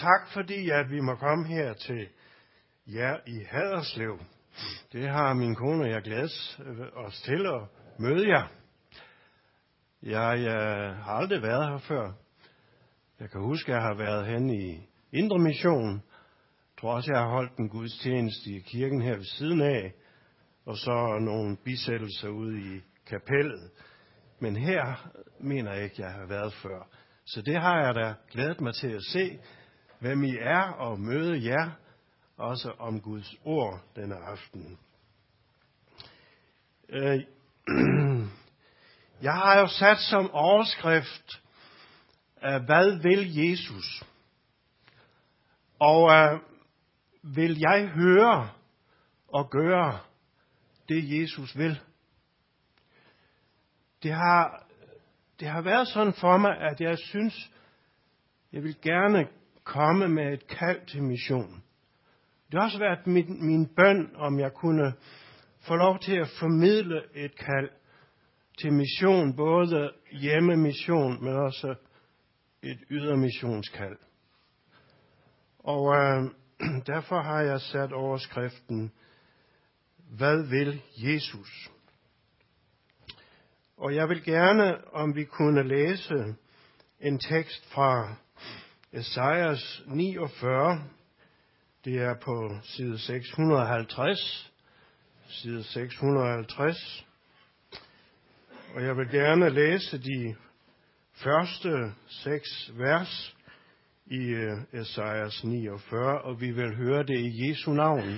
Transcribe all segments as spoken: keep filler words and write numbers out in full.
tak fordi, at vi må komme her til jer i Haderslev. Det har min kone og jeg glædet os til at møde jer. Jeg, jeg har aldrig været her før. Jeg kan huske, at jeg har været hen i Indre Mission. Jeg tror også, jeg har holdt en gudstjeneste i kirken her ved siden af. Og så nogle bisættelser ude i kapellet. Men her mener jeg ikke, jeg har været før. Så det har jeg da glædet mig til at se, hvem I er, og møde jer, også om Guds ord denne aften. Jeg har jo sat som overskrift, hvad vil Jesus? Og vil jeg høre og gøre det, Jesus vil? Det har, det har været sådan for mig, at jeg synes, jeg vil gerne komme med et kald til mission. Det har også været min, min bøn, om jeg kunne få lov til at formidle et kald til mission, både hjemmemission, men også et ydermissionskald. Og øh, derfor har jeg sat overskriften, hvad vil Jesus? Og jeg vil gerne, om vi kunne læse en tekst fra Esajas niogfyrre. Det er på side seks hundrede og halvtreds. Side seks hundrede og halvtreds. Og jeg vil gerne læse de første seks vers i Esajas niogfyrre, og vi vil høre det i Jesu navn.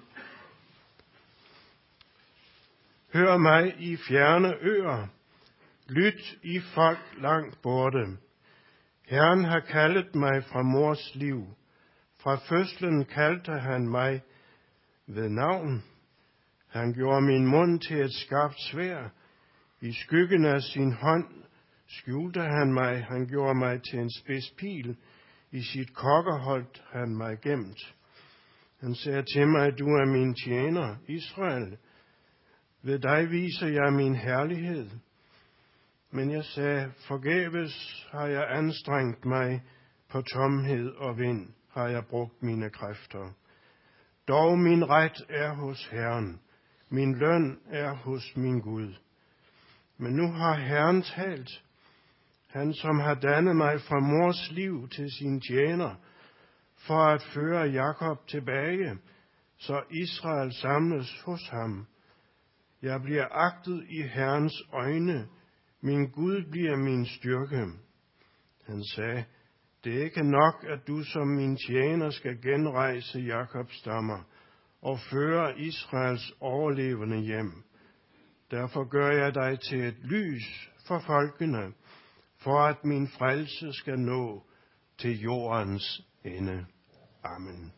Hør mig i fjerne øer, lyt i folk langt borte. Herren har kaldet mig fra mors liv. Fra fødslen kaldte han mig ved navn. Han gjorde min mund til et skarpt sværd. I skyggen af sin hånd skjulte han mig. Han gjorde mig til en spids pil. I sit kokker holdt han mig gemt. Han sagde til mig, du er min tjener, Israel. Ved dig viser jeg min herlighed. Men jeg sagde, forgæves har jeg anstrengt mig, på tomhed og vind har jeg brugt mine kræfter. Dog min ret er hos Herren, min løn er hos min Gud. Men nu har Herren talt, han som har dannet mig fra mors liv til sin tjener, for at føre Jakob tilbage, så Israel samles hos ham. Jeg bliver agtet i Herrens øjne, min Gud bliver min styrke. Han sagde, det er ikke nok, at du som min tjener skal genrejse Jakobs stammer og føre Israels overlevende hjem. Derfor gør jeg dig til et lys for folkene, for at min frelse skal nå til jordens ende. Amen.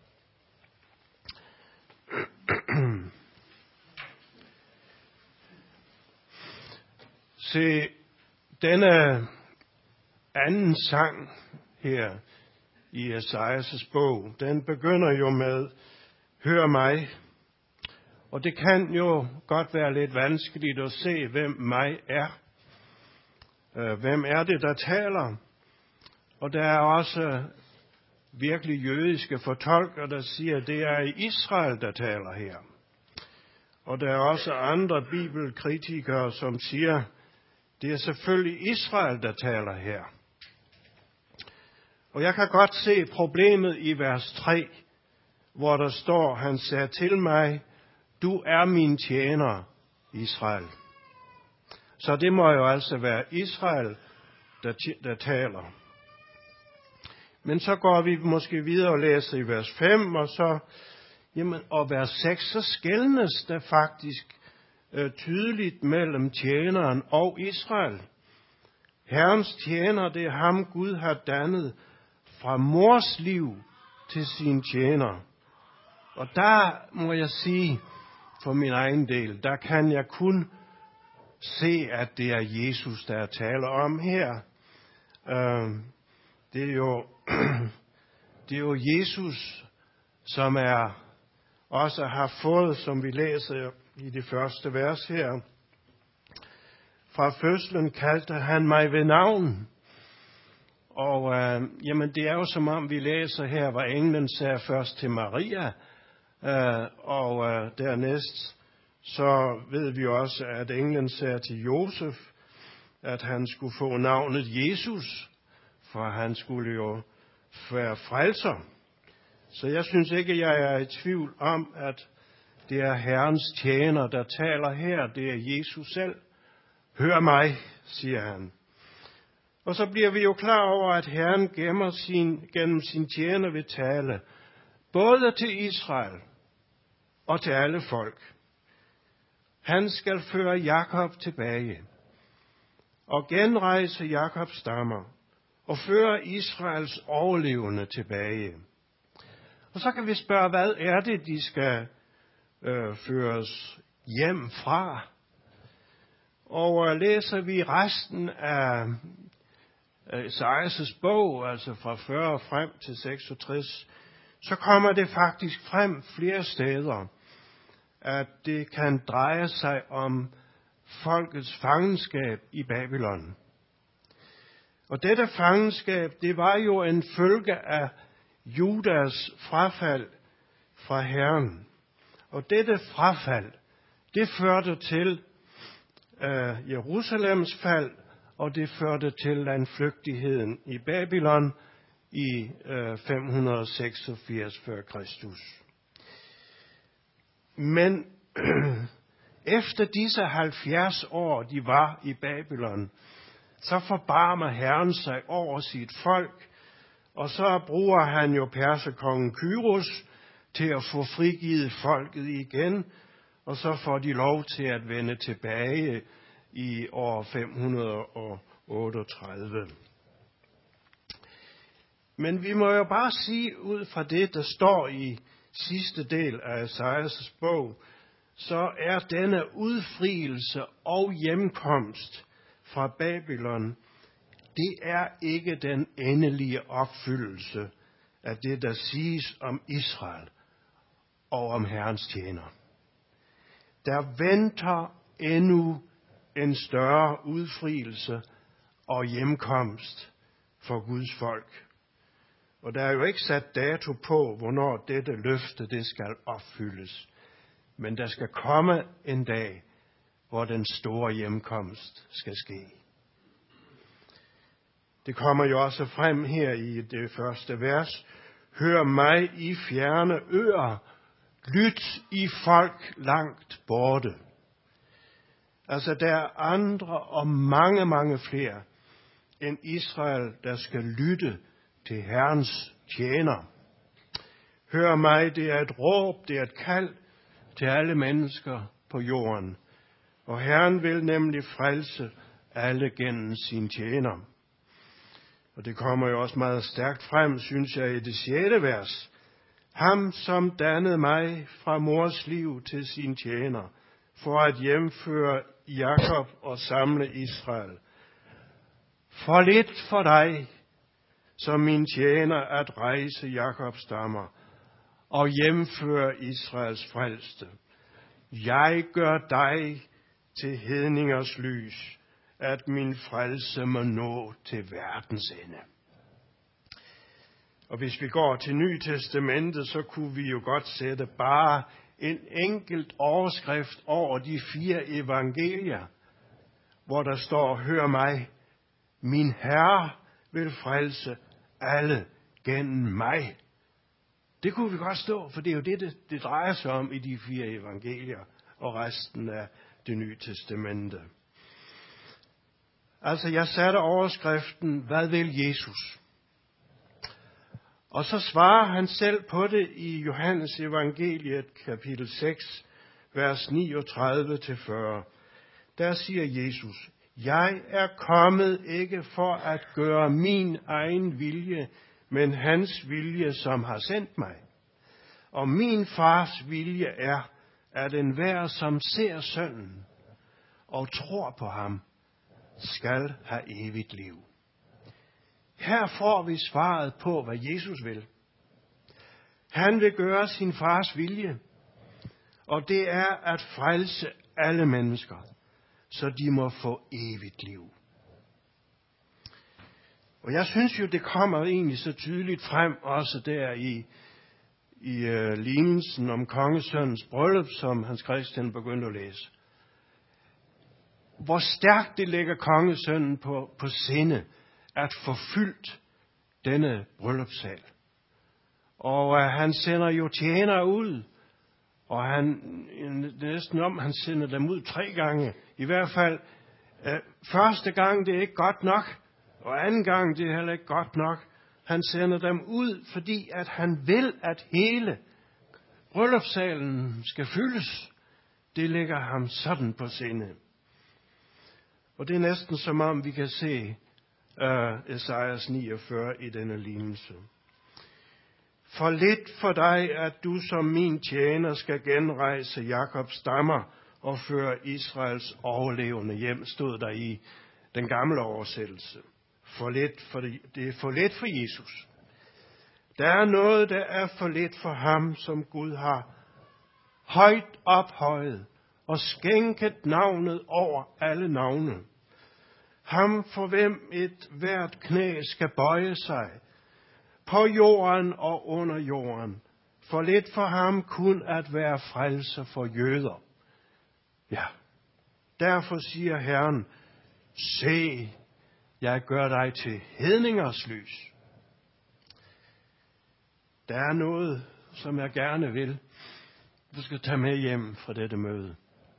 Se, denne anden sang her i Esajas' bog, den begynder jo med, hør mig. Og det kan jo godt være lidt vanskeligt at se, hvem mig er. Hvem er det, der taler? Og der er også virkelig jødiske fortolkere, der siger, at det er Israel, der taler her. Og der er også andre bibelkritikere, som siger, det er selvfølgelig Israel, der taler her. Og jeg kan godt se problemet i vers tre, hvor der står, han sagde til mig, du er min tjener, Israel. Så det må jo altså være Israel, der, t- der taler. Men så går vi måske videre og læser i vers fem, og så, jamen, og vers seks, så skelnes der faktisk øh, tydeligt mellem tjeneren og Israel. Herrens tjener, det er ham Gud har dannet fra mors liv til sin tjener. Og der må jeg sige, for min egen del, der kan jeg kun se, at det er Jesus, der taler om her. Øh, det er jo det er jo Jesus, som er også har fået, som vi læser i det første vers her. Fra fødslen kaldte han mig ved navn. Og øh, jamen, det er jo som om, vi læser her, hvor englen sagde først til Maria, øh, og øh, dernæst, så ved vi også, at englen sagde til Josef, at han skulle få navnet Jesus, for han skulle jo være frelser. Så jeg synes ikke, jeg er i tvivl om, at det er Herrens tjener, der taler her. Det er Jesus selv. Hør mig, siger han. Og så bliver vi jo klar over, at Herren gemmer sin, gennem sin tjener vil tale, både til Israel og til alle folk. Han skal føre Jakob tilbage og genrejse Jakobs stammer og føre Israels overlevende tilbage. Og så kan vi spørge, hvad er det, de skal øh, føres hjem fra? Og øh, læser vi resten af Esajas bog, altså fra fyrre frem til seksogtres, så kommer det faktisk frem flere steder, at det kan dreje sig om folkets fangenskab i Babylon. Og dette fangenskab, det var jo en følge af Judas frafald fra Herren. Og dette frafald, det førte til øh, Jerusalems fald, og det førte til landflygtigheden i Babylon i øh, fem hundrede seksogfirs før Kristus. Men øh, efter disse halvfjerds år, de var i Babylon, så forbarmer Herren sig over sit folk, og så bruger han jo perserkongen Kyros til at få frigivet folket igen, og så får de lov til at vende tilbage i år fem hundrede otteogtredive. Men vi må jo bare sige ud fra det, der står i sidste del af Esajas bog, så er denne udfrielse og hjemkomst fra Babylon, det er ikke den endelige opfyldelse af det, der siges om Israel og om Herrens tjener. Der venter endnu en større udfrielse og hjemkomst for Guds folk. Og der er jo ikke sat dato på, hvornår dette løfte det skal opfyldes. Men der skal komme en dag, hvor den store hjemkomst skal ske. Det kommer jo også frem her i det første vers. Hør mig i fjerne øer, lyt i folk langt borte. Altså der er andre og mange, mange flere end Israel, der skal lytte til Herrens tjener. Hør mig, det er et råb, det er et kald til alle mennesker på jorden. Og Herren vil nemlig frelse alle gennem sin tjener. Og det kommer jo også meget stærkt frem, synes jeg, i det sjette vers. Ham, som dannede mig fra mors liv til sin tjener, for at hjemføre Jakob og samle Israel. For lidt for dig, som min tjener, at rejse Jakobs stammer og hjemføre Israels frelste. Jeg gør dig til hedningers lys, at min frelse må nå til verdens ende. Og hvis vi går til Nye Testamentet, så kunne vi jo godt sætte bare en enkelt overskrift over de fire evangelier, hvor der står, hør mig, min Herre vil frelse alle gennem mig. Det kunne vi godt stå, for det er jo det, det, det drejer sig om i de fire evangelier og resten af det Nye Testamente. Altså, jeg satte overskriften, hvad vil Jesus? Og så svarer han selv på det i Johannes evangeliet, kapitel seks, vers niogtredive til fyrre. Der siger Jesus, jeg er kommet ikke for at gøre min egen vilje, men hans vilje, som har sendt mig. Og min fars vilje er, at enhver, som ser sønnen og tror på ham, skal have evigt liv. Her får vi svaret på, hvad Jesus vil. Han vil gøre sin fars vilje, og det er at frelse alle mennesker, så de må få evigt liv. Og jeg synes jo, det kommer egentlig så tydeligt frem, også der i, i uh, lignelsen om kongesønnens bryllup, som Hans Christian begyndte at læse. Hvor stærkt det lægger kongesønnen på, på sinde at få fyldt denne bryllupssal. Og uh, han sender jo tjenere ud, og han næsten om, han sender dem ud tre gange. I hvert fald, uh, første gang det er ikke godt nok, og anden gang det er heller ikke godt nok. Han sender dem ud, fordi at han vil, at hele bryllupssalen skal fyldes. Det ligger ham sådan på sinde. Og det er næsten som om vi kan se uh, Esajas niogfyrre i denne lignelse. For lidt for dig, at du som min tjener skal genrejse Jakobs stammer og føre Israels overlevende hjem, stod der i den gamle oversættelse. For lidt for det, det er for lidt for Jesus. Der er noget, der er for lidt for ham, som Gud har højt ophøjet og skænket navnet over alle navne. Ham for hvem et hvert knæ skal bøje sig, på jorden og under jorden. For lidt for ham kun at være frelser for jøder. Ja, derfor siger Herren, se, jeg gør dig til hedningers lys. Der er noget, som jeg gerne vil, du skal tage med hjem fra dette møde.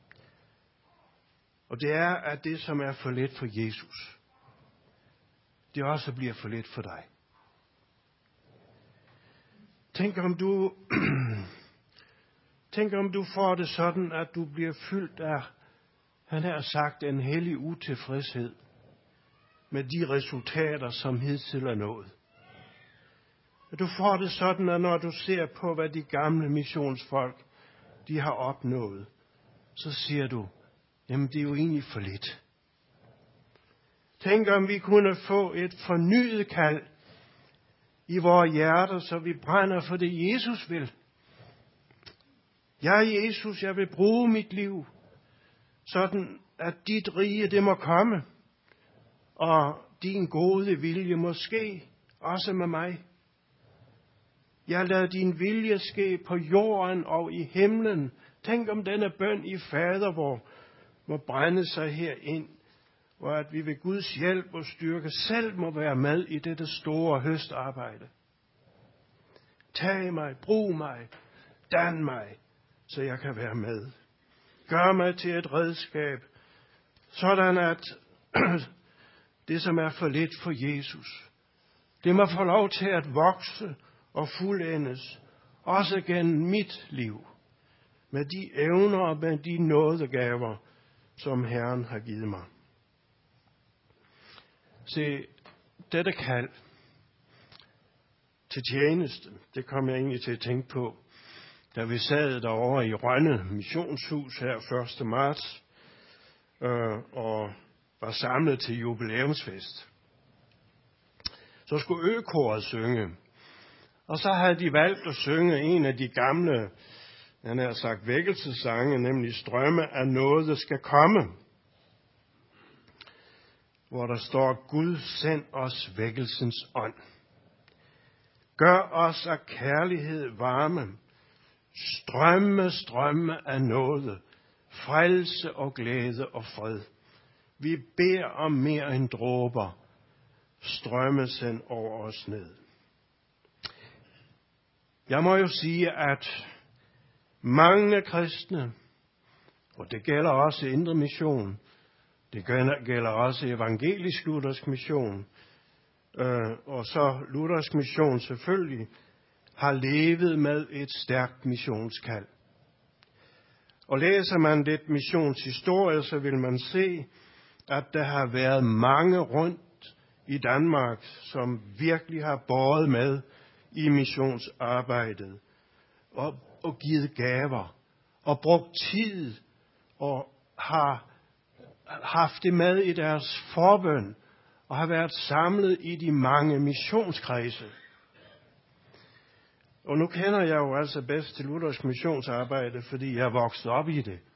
Og det er, at det, som er for let for Jesus, det også bliver for let for dig. Tænk om du, tænk om du får det sådan, at du bliver fyldt af, han har sagt, en hellig utilfredshed med de resultater, som hidtil er nået. At du får det sådan, at når du ser på, hvad de gamle missionsfolk, de har opnået, så siger du, jamen det er jo egentlig for lidt. Tænk om vi kunne få et fornyet kald i vores hjerter, så vi brænder for det, Jesus vil. Ja, Jesus, jeg vil bruge mit liv, sådan at dit rige, det må komme, og din gode vilje må ske, også med mig. Jeg lader din vilje ske på jorden og i himlen. Tænk om denne bøn i fader, hvor må brænde sig herind, og at vi ved Guds hjælp og styrke selv må være med i dette store høstarbejde. Tag mig, brug mig, dan mig, så jeg kan være med. Gør mig til et redskab, sådan at det, som er for lidt for Jesus, det må få lov til at vokse og fuldendes, også gennem mit liv, med de evner og med de nådegaver, som Herren har givet mig. Se, dette kald til tjeneste, det kom jeg egentlig til at tænke på, da vi sad derovre i Rønne Missionshus her første marts, øh, og var samlet til jubilæumsfest. Så skulle økoret synge, og så havde de valgt at synge en af de gamle, han har sagt vækkelsesange, nemlig Strømme af noget skal komme, hvor der står, Gud send os vækkelsens ånd. Gør os af kærlighed varme, strømme, strømme af noget, frelse og glæde og fred. Vi beder om mere end dråber, strømme send over os ned. Jeg må jo sige, at mange kristne, og det gælder også Indre Mission, det gælder også evangelisk luthersk mission, øh, og så luthersk mission selvfølgelig, har levet med et stærkt missionskald. Og læser man lidt missionshistorie, så vil man se, at der har været mange rundt i Danmark, som virkelig har båret med i missionsarbejdet, og, og givet gaver, og brugt tid, og har haft det med i deres forbøn, og har været samlet i de mange missionskredse. Og nu kender jeg jo altså bedst til luthersk missionsarbejde, fordi jeg er vokset op i det.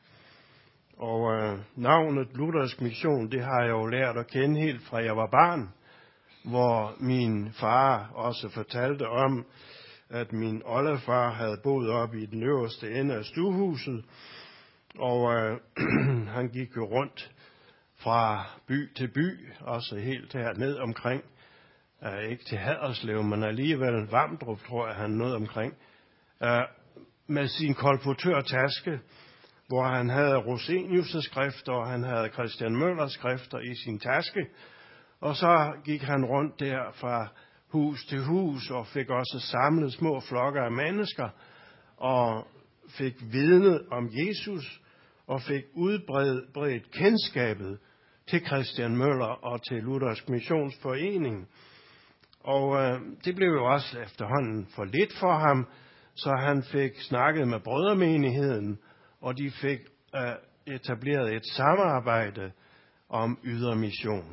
Og øh, navnet luthersk mission, det har jeg jo lært at kende helt fra jeg var barn. hvor min far også fortalte om, at min oldefar havde boet op i den øverste ende af stuehuset, og øh, han gik jo rundt fra by til by, også helt herned omkring, uh, ikke til Haderslev, men alligevel Vamdrup, tror jeg, han nåede omkring, uh, med sin kolportørtaske, hvor han havde Rosenius' skrifter, og han havde Christian Møllers skrifter i sin taske, og så gik han rundt der fra hus til hus, og fik også samlet små flokker af mennesker, og fik vidnet om Jesus, og fik udbredt kendskabet til Christian Møller og til Luthersk Missionsforening. Og øh, det blev jo også efterhånden for lidt for ham, så han fik snakket med brødremenigheden, og de fik øh, etableret et samarbejde om ydermission.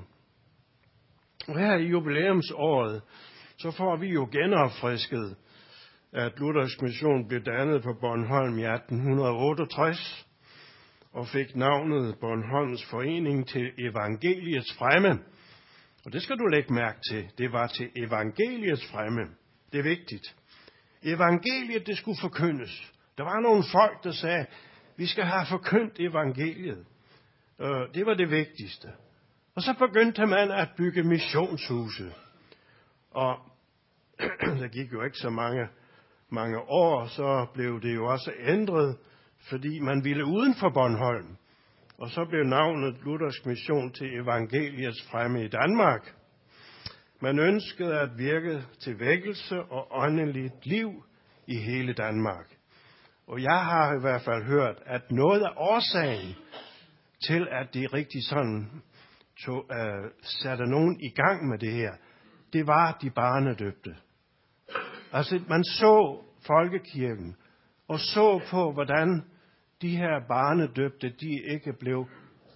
Og her i jubilæumsåret, så får vi jo genopfrisket, at Luthersk Mission blev dannet på Bornholm i atten otteogtres, og fik navnet Bornholms Forening til Evangeliets Fremme. Og det skal du lægge mærke til. Det var til evangeliets fremme. Det er vigtigt. Evangeliet, det skulle forkyndes. Der var nogle folk, der sagde, vi skal have forkyndt evangeliet. Det var det vigtigste. Og så begyndte man at bygge missionshuse. Og der gik jo ikke så mange, mange år, så blev det jo også ændret, fordi man ville uden for Bornholm. Og så blev navnet Luthersk Mission til Evangeliets Fremme i Danmark. Man ønskede at virke til vækkelse og åndeligt liv i hele Danmark. Og jeg har i hvert fald hørt, at noget af årsagen til, at det rigtig sådan tog, uh, satte nogen i gang med det her, det var de barnedøbte. Altså man så folkekirken og så på, hvordan de her barnedøbte, de ikke blev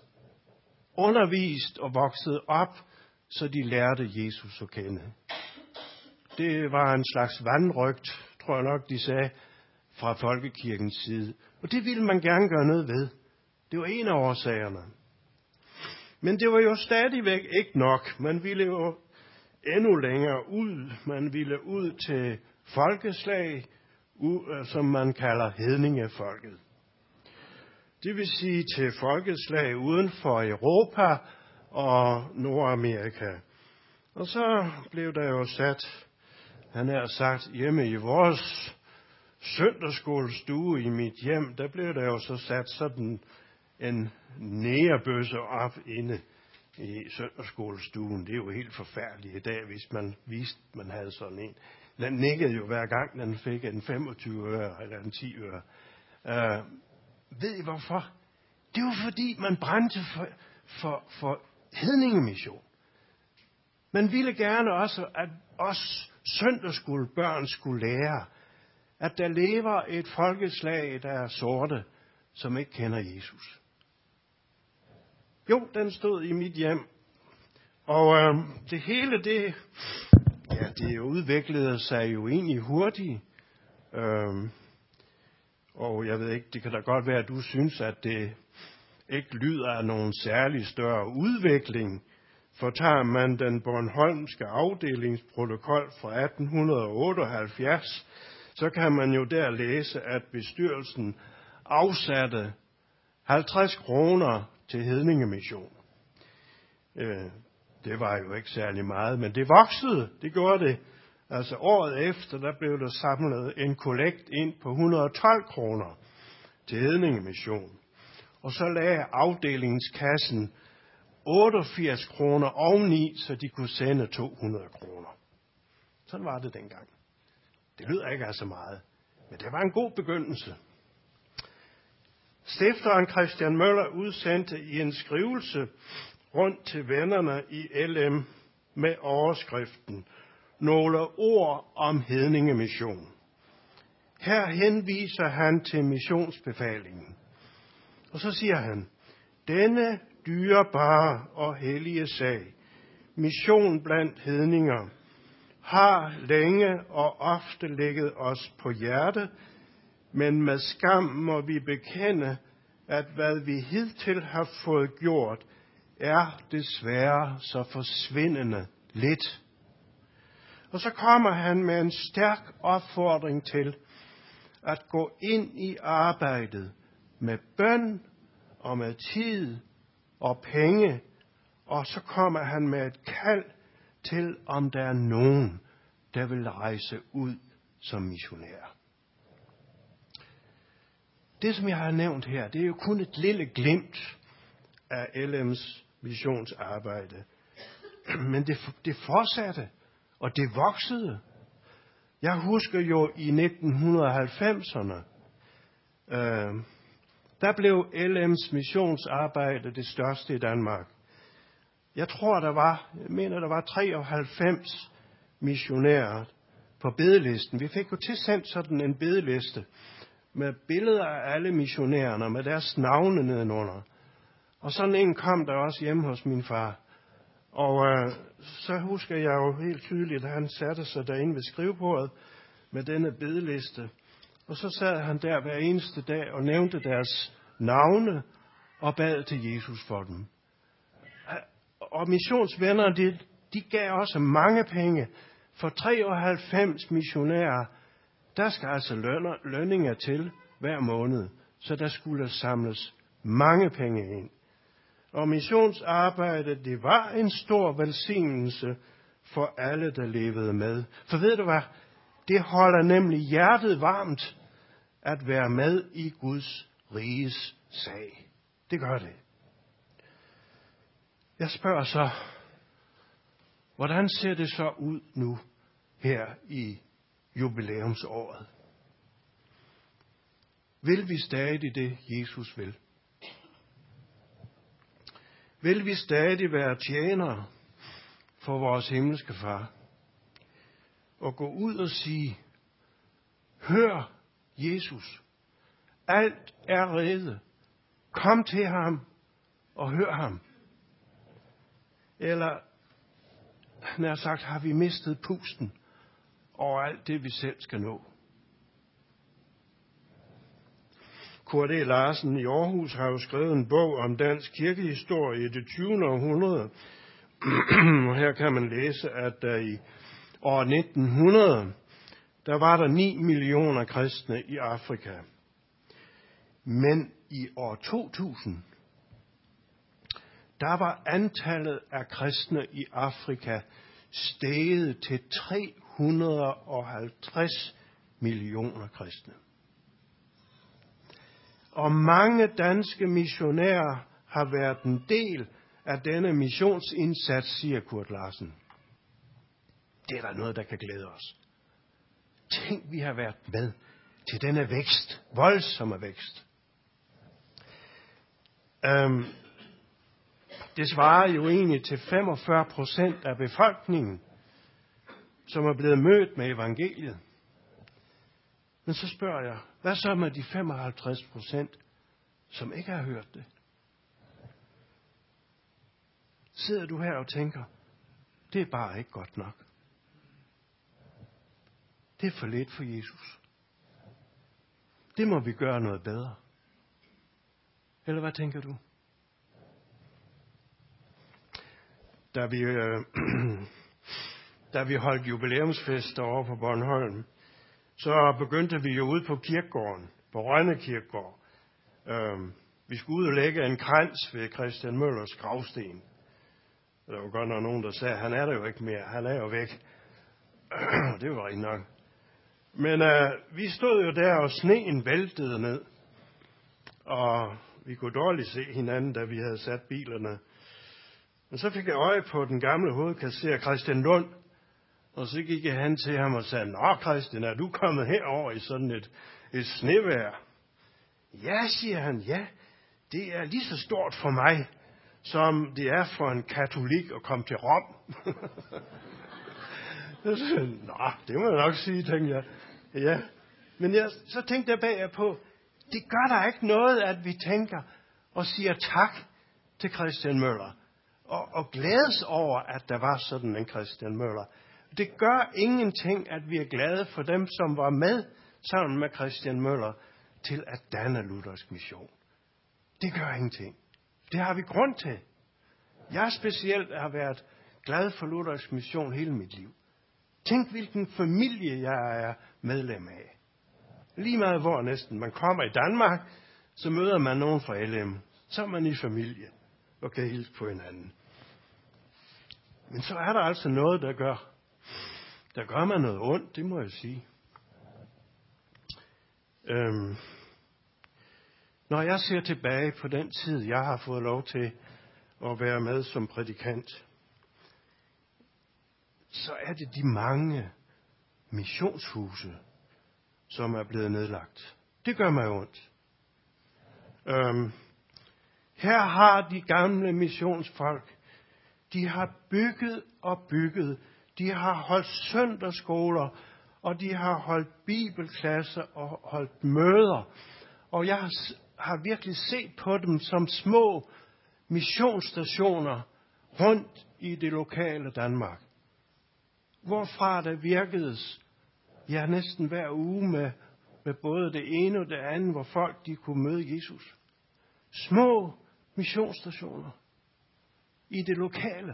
undervist og vokset op, så de lærte Jesus at kende. Det var en slags vandrygt, tror jeg nok, de sagde, fra folkekirkens side. Og det ville man gerne gøre noget ved. Det var en af årsagerne. Men det var jo stadigvæk ikke nok. Man ville jo endnu længere ud. Man ville ud til folkeslag, som man kalder hedningefolket. Det vil sige til folkeslag uden for Europa og Nordamerika. Og så blev der jo sat, han har sagt, hjemme i vores søndagsskolestue i mit hjem, der blev der jo så sat sådan en nærebøsse op inde i søndagsskolestuen. Det er jo helt forfærdeligt i dag, hvis man vidste, man havde sådan en. Den nikkede jo hver gang, den fik en femogtyve øre eller en ti øre. Uh, ved I hvorfor? Det var fordi, man brændte for, for, for hedningemission. Man ville gerne også, at os søndagsskolebørn skulle lære, at der lever et folkeslag, der er sorte, som ikke kender Jesus. Jo, den stod i mit hjem. Og øh, det hele, det, ja, det udviklede sig jo egentlig hurtigt. Øh, og jeg ved ikke, det kan da godt være, at du synes, at det ikke lyder af nogen særlig større udvikling. For tager man den bornholmske afdelingsprotokol fra atten otteoghalvfjerds, så kan man jo der læse, at bestyrelsen afsatte halvtreds kroner til hedningemission. Det var jo ikke særlig meget, men det voksede, det gjorde det. Altså året efter, der blev der samlet en kollekt ind på et hundrede og tolv kroner til hedningemission. Og så lagde afdelingskassen otteogfirs kroner oveni, så de kunne sende to hundrede kroner. Sådan var det dengang. Det lyder ikke af så meget, men det var en god begyndelse. Stifteren Christian Møller udsendte i en skrivelse rundt til vennerne i L M med overskriften nogle ord om hedningemission. Her henviser han til missionsbefalingen. Og så siger han, denne dyrebare og hellige sag, mission blandt hedninger, har længe og ofte ligget os på hjerte, men med skam må vi bekende, at hvad vi hidtil har fået gjort, er desværre så forsvindende lidt. Og så kommer han med en stærk opfordring til at gå ind i arbejdet med bøn og med tid og penge, og så kommer han med et kald til, om der er nogen, der vil rejse ud som missionær. Det, som jeg har nævnt her, det er jo kun et lille glimt af L M's missionsarbejde. Men det, det fortsatte, og det voksede. Jeg husker jo i nitten halvfemserne, øh, der blev L M's missionsarbejde det største i Danmark. Jeg tror, der var, jeg mener, der var treoghalvfems missionærer på bedelisten. Vi fik jo tilsendt sådan en bedeliste med billeder af alle missionærerne, med deres navne nedenunder. Og sådan en kom der også hjemme hos min far. Og øh, så husker jeg jo helt tydeligt, at han satte sig derinde ved skrivebordet med denne bedeliste. Og så sad han der hver eneste dag og nævnte deres navne og bad til Jesus for dem. Og missionsvenner, de, de gav også mange penge. For treoghalvfems missionærer, der skal altså lønner, lønninger til hver måned. Så der skulle samles mange penge ind. Og missionsarbejdet, det var en stor velsignelse for alle, der levede med. For ved du hvad? Det holder nemlig hjertet varmt at være med i Guds riges sag. Det gør det. Jeg spørger så, hvordan ser det så ud nu her i jubilæumsåret? Vil vi stadig det, Jesus vil? Vil vi stadig være tjenere for vores himmelske far? Og gå ud og sige, hør Jesus, alt er rede. Kom til ham og hør ham. Eller, nær sagt, har vi mistet pusten over alt det, vi selv skal nå? Kurt E. Larsen i Aarhus har jo skrevet en bog om dansk kirkehistorie i det tyvende århundrede. Og her kan man læse, at der i år nitten hundrede, der var der ni millioner kristne i Afrika. Men i år to tusind, der var antallet af kristne i Afrika steget til tre hundrede og halvtreds millioner kristne. Og mange danske missionærer har været en del af denne missionsindsats, siger Kurt Larsen. Det er der noget, der kan glæde os. Tænk, vi har været med til denne vækst, voldsomme vækst. Øhm, det svarer jo egentlig til femogfyrre procent af befolkningen, som er blevet mødt med evangeliet. Men så spørger jeg, hvad så med de femoghalvtreds procent, som ikke har hørt det? Sidder du her og tænker, det er bare ikke godt nok. Det er for lidt for Jesus. Det må vi gøre noget bedre. Eller hvad tænker du? Da vi, øh, da vi holdt jubilæumsfest over på Bornholm, så begyndte vi jo ude på kirkegården, på Rønne Kirkegård. Øhm, vi skulle ud og lægge en krans ved Christian Møllers gravsten. Der var godt nok nogen, der sagde, han er der jo ikke mere, han er jo væk. Det var rigtig nok. Men øh, vi stod jo der, og sneen væltede ned. Og vi kunne dårligt se hinanden, da vi havde sat bilerne. Men så fik jeg øje på den gamle hovedkasserer, Christian Lund. Og så gik jeg hen til ham og sagde, nå Christian, er du kommet herover i sådan et, et snevejr? Ja, siger han, ja, det er lige så stort for mig, som det er for en katolik at komme til Rom. Nå, det må jeg nok sige, tænkte jeg. Ja. Men jeg, så tænkte jeg bagpå, det gør der ikke noget, at vi tænker og siger tak til Christian Møller. Og, og glædes over, at der var sådan en Christian Møller. Det gør ingenting, at vi er glade for dem, som var med sammen med Christian Møller til at danne Luthersk Mission. Det gør ingenting. Det har vi grund til. Jeg specielt har været glad for Luthersk Mission hele mit liv. Tænk, hvilken familie jeg er medlem af. Lige meget hvor næsten man kommer i Danmark, så møder man nogen fra L M. Så er man i familie og kan hilse på hinanden. Men så er der altså noget, der gør, der gør mig noget ondt, det må jeg sige. Øhm, når jeg ser tilbage på den tid, jeg har fået lov til at være med som prædikant, så er det de mange missionshuse, som er blevet nedlagt. Det gør mig ondt. Øhm, her har de gamle missionsfolk, de har bygget og bygget, de har holdt søndagsskoler, og de har holdt bibelklasser og holdt møder. Og jeg har virkelig set på dem som små missionsstationer rundt i det lokale Danmark. Hvorfra der virkedes, ja, næsten hver uge med, med både det ene og det andet, hvor folk de kunne møde Jesus. Små missionsstationer i det lokale.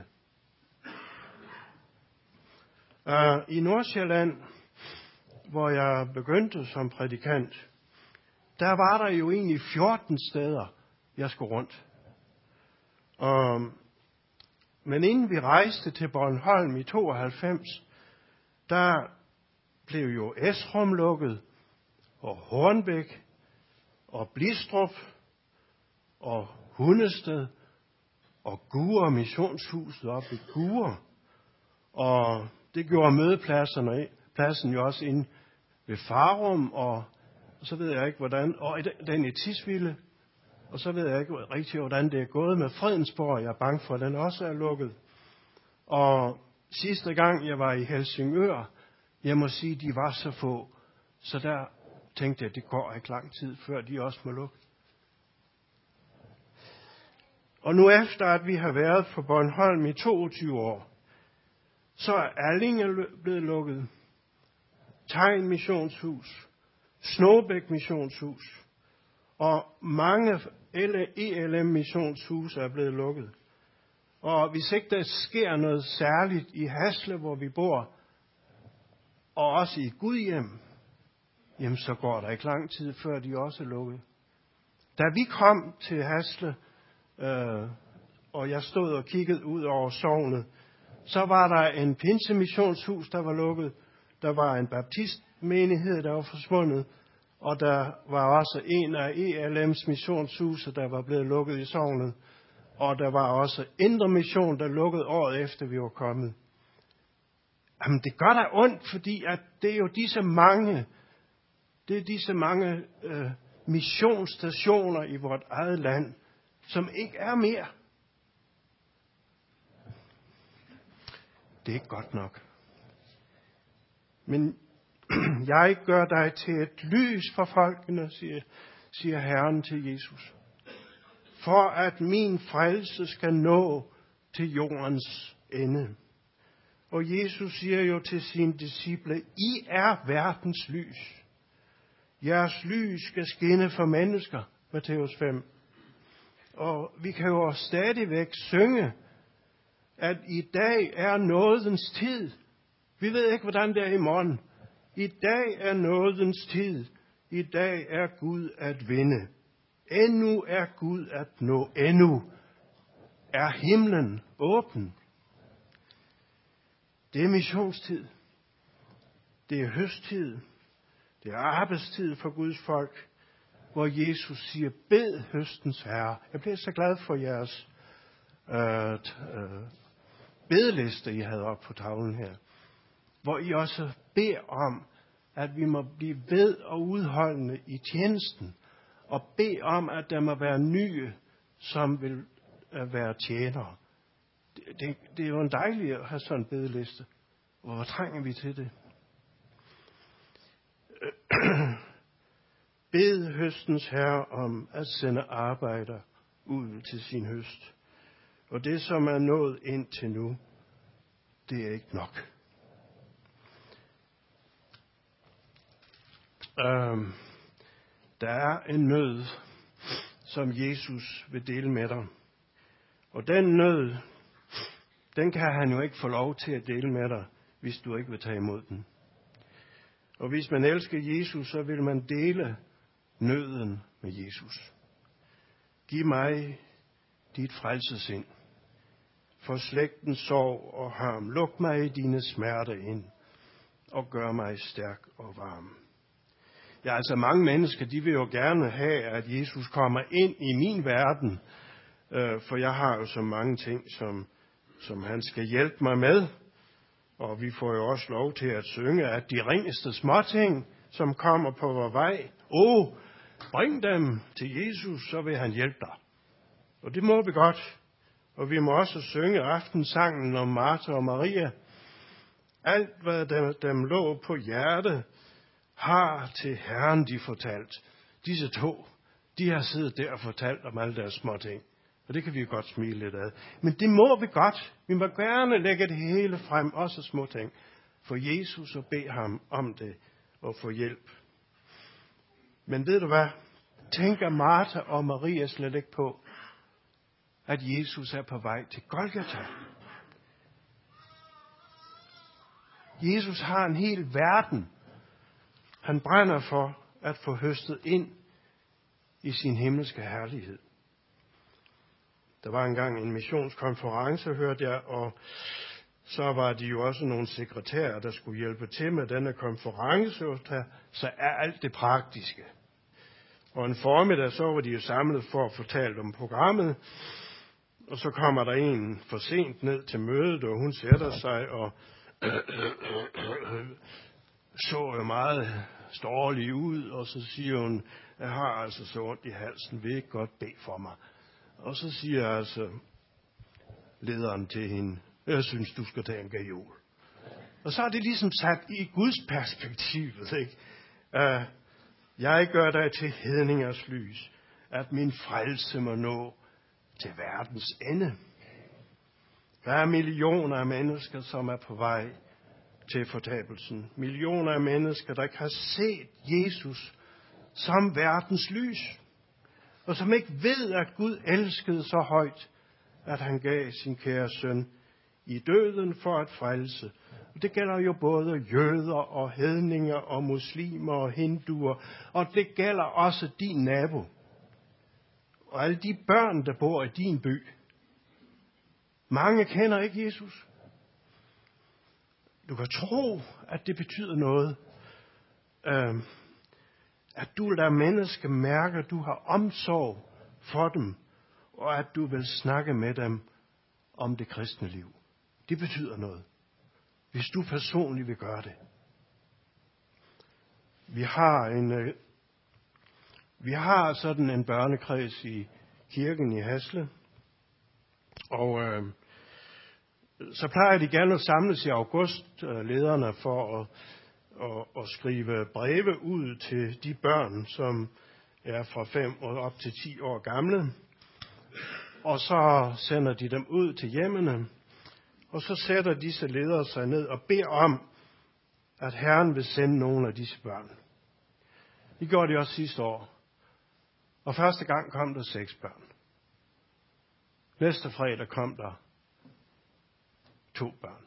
Uh, I Nordsjælland, hvor jeg begyndte som prædikant, der var der jo egentlig fjorten steder, jeg skulle rundt. Uh, men inden vi rejste til Bornholm i tooghalvfems, der blev jo Esrum lukket, og Hornbæk, og Blistrup, og Hundested, og Gurre Missionshuset op i Gurre. Og det gjorde mødepladserne, pladsen jo også inde ved Farum, og så ved jeg ikke hvordan, og den i Tisvilde, og så ved jeg ikke rigtig, hvordan det er gået med Fredensborg. Jeg er bange for, at den også er lukket. Og sidste gang, jeg var i Helsingør, jeg må sige, de var så få, så der tænkte jeg, at det går ikke lang tid, før de også må lukke. Og nu efter, at vi har været på Bornholm i toogtyve år, så er Allinge blevet lukket, Tegn Missionshus, Snåbæk Missionshus, og mange E L M missionshuse er blevet lukket. Og hvis ikke der sker noget særligt i Hasle, hvor vi bor, og også i Gudhjem, jamen så går der ikke lang tid, før de også er lukket. Da vi kom til Hasle, øh, og jeg stod og kiggede ud over sognet, så var der en pinsemissionshus, der var lukket. Der var en baptistmenighed, der var forsvundet. Og der var også en af E L M's missionshuse, der var blevet lukket i sognet. Og der var også Indre Mission, der lukkede året efter, vi var kommet. Jamen, det gør da ondt, fordi at det er jo disse mange, det er disse mange øh, missionsstationer i vort eget land, som ikke er mere. Det er ikke godt nok. Men jeg gør dig til et lys for folkene, siger, siger Herren til Jesus. For at min frelse skal nå til jordens ende. Og Jesus siger jo til sine disciple, I er verdens lys. Jeres lys skal skinne for mennesker, Matthæus fem. Og vi kan jo stadigvæk synge, at i dag er nådens tid. Vi ved ikke, hvordan det er i morgen. I dag er nådens tid. I dag er Gud at vinde. Endnu er Gud at nå. Endnu er himlen åben. Det er missionstid. Det er høsttid. Det er arbejdstid for Guds folk, hvor Jesus siger, bed høstens herre. Jeg bliver så glad for jeres øh, øh, bedeliste, I havde op på tavlen her. Hvor I også beder om, at vi må blive ved og udholdende i tjenesten. Og bede om, at der må være nye, som vil øh, være tjenere. Det, det, det er jo en dejlig at have sådan en bedeliste. Hvor trænger vi til det? Bed høstens herre om at sende arbejder ud til sin høst. Og det, som er nået ind til nu, det er ikke nok. Um, der er en nød, som Jesus vil dele med dig. Og den nød, den kan han jo ikke få lov til at dele med dig, hvis du ikke vil tage imod den. Og hvis man elsker Jesus, så vil man dele nøden med Jesus. Giv mig dit frelsesind. For slægtens sorg og harm. Luk mig i dine smerter ind. Og gør mig stærk og varm. Ja, altså mange mennesker, de vil jo gerne have, at Jesus kommer ind i min verden. Øh, for jeg har jo så mange ting, som, som han skal hjælpe mig med. Og vi får jo også lov til at synge, at de ringeste småting, som kommer på vores vej, åh, bring dem til Jesus, så vil han hjælpe dig. Og det må vi godt. Og vi må også synge aftensangen om Martha og Maria. Alt, hvad dem, dem lå på hjerte, har til Herren de fortalt. Disse to, de har siddet der og fortalt om alle deres små ting. Og det kan vi jo godt smile lidt af. Men det må vi godt. Vi må gerne lægge det hele frem, også små ting. For Jesus og bede ham om det og få hjælp. Men ved du hvad? Tænker Martha og Maria slet ikke på, at Jesus er på vej til Golgata? Jesus har en hel verden. Han brænder for at få høstet ind i sin himmelske herlighed. Der var engang en missionskonference, hørte jeg, og så var de jo også nogle sekretærer, der skulle hjælpe til med denne konference, og tage sig af alt det praktiske. Og en formiddag, så var de jo samlet for at fortælle om programmet, og så kommer der en for sent ned til mødet, og hun sætter sig og så jo meget dårlig ud, og så siger hun, jeg har altså så ondt i halsen, vil ikke godt bede for mig. Og så siger altså lederen til hende, jeg synes, du skal tage en gajol. Og så er det ligesom sat i Guds perspektivet, ikke? Uh, jeg gør dig til hedningers lys, at min frelse må nå til verdens ende. Der er millioner af mennesker, som er på vej til fortabelsen. Millioner af mennesker, der ikke har set Jesus som verdens lys. Og som ikke ved, at Gud elskede så højt, at han gav sin kære søn i døden for at frelse. Og det gælder jo både jøder og hedninger og muslimer og hinduer. Og det gælder også din nabo. Og alle de børn, der bor i din by. Mange kender ikke Jesus. Du kan tro, at det betyder noget. Øh, at du lader mennesker mærke, at du har omsorg for dem. Og at du vil snakke med dem om det kristne liv. Det betyder noget. Hvis du personligt vil gøre det. Vi har en, øh, vi har sådan en børnekreds i kirken i Hasle. Og øh, så plejer de gerne at samles i august, øh, lederne, for at, at, at skrive breve ud til de børn, som er fra fem og op til ti år gamle. Og så sender de dem ud til hjemmene. Og så sætter disse ledere sig ned og beder om, at Herren vil sende nogle af disse børn. Det gjorde de også sidste år. Og første gang kom der seks børn. Næste fredag kom der to børn.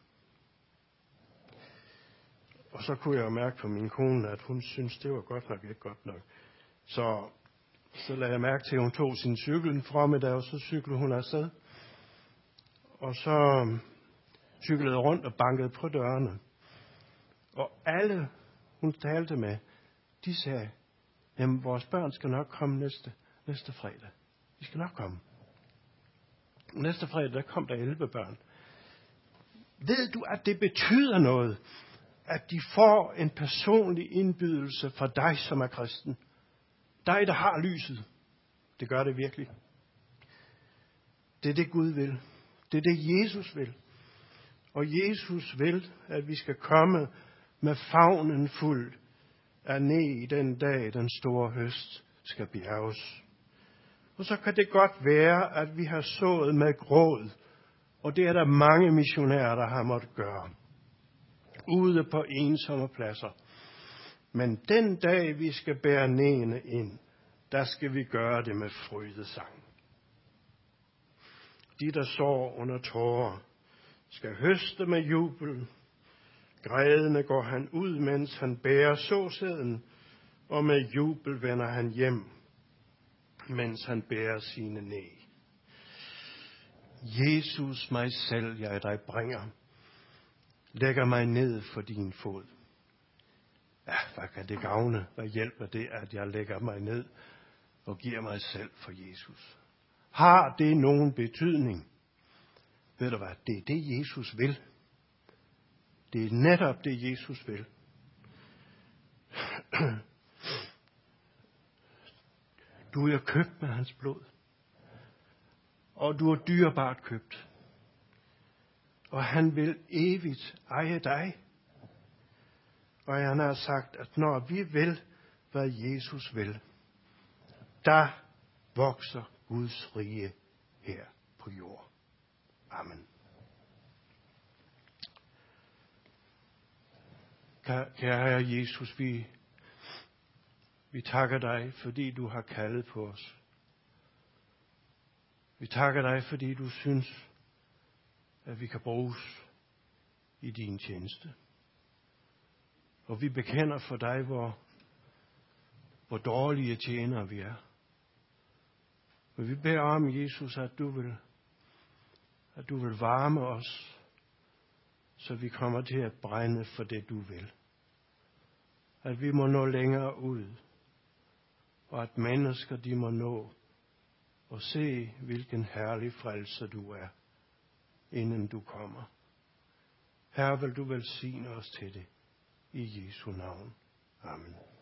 Og så kunne jeg jo mærke på min kone, at hun syntes, det var godt nok ikke godt nok. Så, så lagde jeg mærke til, at hun tog sin cykel fra mig, og så cyklede hun afsted. Og så cyklede rundt og bankede på dørene. Og alle, hun talte med, de sagde, jamen vores børn skal nok komme næste, næste fredag. De skal nok komme. Næste fredag, der kom der elleve børn. Ved du, at det betyder noget, at de får en personlig indbydelse fra dig, som er kristen? Dig, der har lyset. Det gør det virkelig. Det er det, Gud vil. Det er det, Jesus vil. Og Jesus vil, at vi skal komme med favnen fuld af ned i den dag, den store høst skal bjerges. Og så kan det godt være, at vi har sået med gråd, og det er der mange missionærer, der har måttet gøre. Ude på ensomme pladser. Men den dag, vi skal bære næene ind, der skal vi gøre det med frydesang. De, der sår under tårer, skal høste med jubel. Grædende går han ud, mens han bærer såsæden, og med jubel vender han hjem, mens han bærer sine næ. Jesus, mig selv jeg dig bringer, lægger mig ned for din fod. Ja, hvad kan det gavne? Hvad hjælper det, at jeg lægger mig ned og giver mig selv for Jesus? Har det nogen betydning? Ved du hvad? Det er det, Jesus vil. Det er netop det, Jesus vil. Du er købt med hans blod. Og du er dyrebart købt. Og han vil evigt eje dig. Og han har sagt, at når vi vil, hvad Jesus vil, der vokser Guds rige her på jord. Amen. Kære Herre Jesus, vi, vi takker dig, fordi du har kaldet på os. Vi takker dig, fordi du synes, at vi kan bruges i din tjeneste. Og vi bekender for dig, hvor, hvor dårlige tjenere vi er. Og vi beder om, Jesus, at du vil, at du vil varme os, så vi kommer til at brænde for det, du vil. At vi må nå længere ud, og at mennesker, de må nå og se, hvilken herlig frelser du er, inden du kommer. Herre, vil du velsigne os til det. I Jesu navn. Amen.